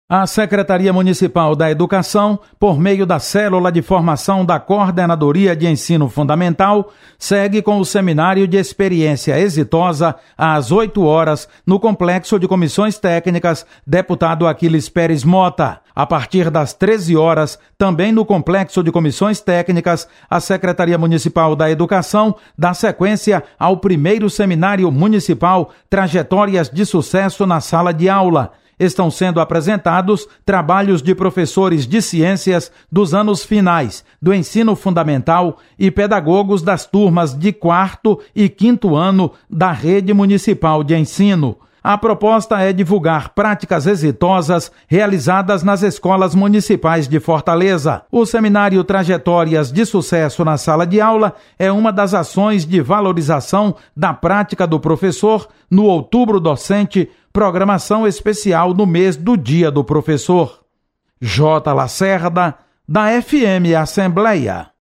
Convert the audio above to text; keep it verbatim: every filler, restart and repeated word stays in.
A Secretaria Municipal da Educação, por meio da Célula de Formação da Coordenadoria de Ensino Fundamental, segue com o Seminário de Experiência Exitosa às oito horas no Complexo de Comissões Técnicas Deputado Aquiles Pérez Mota. A partir das treze horas, também no Complexo de Comissões Técnicas, a Secretaria Municipal da Educação dá sequência ao primeiro Seminário Municipal Trajetórias de Sucesso na Sala de Aula. Estão sendo apresentados trabalhos de professores de ciências dos anos finais do ensino fundamental e pedagogos das turmas de quarto e quinto ano da Rede Municipal de Ensino. A proposta é divulgar práticas exitosas realizadas nas escolas municipais de Fortaleza. O seminário Trajetórias de Sucesso na Sala de Aula é uma das ações de valorização da prática do professor no Outubro Docente, programação especial no mês do Dia do Professor. J. Lacerda, da F M Assembleia.